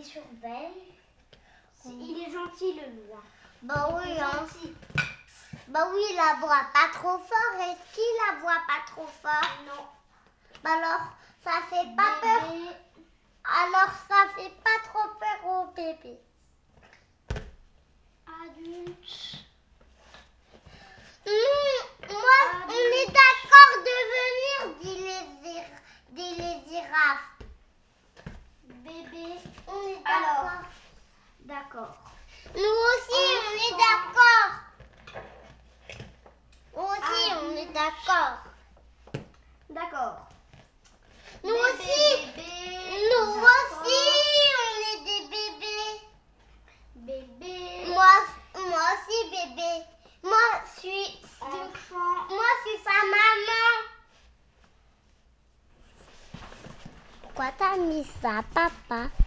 il surveille. Il est gentil, le loup. Bah oui, hein. Bah oui, il aboie pas trop fort. Est-ce qu'il aboie pas trop fort? Non. Bah alors, ça fait pas peur. Alors, ça fait pas trop peur au bébé. Adulte. Moi, on est d'accord de venir, dit les girafes. Bébé. On est Alors. d'accord. D'accord. Nous aussi, on est d'accord. Nous aussi, on est d'accord. D'accord. Nous Bébé, aussi, bébé, nous d'accord. aussi, on est des bébés. Bébé. Moi aussi, bébé. Moi, je suis sa maman. Pourquoi t'as mis ça, papa?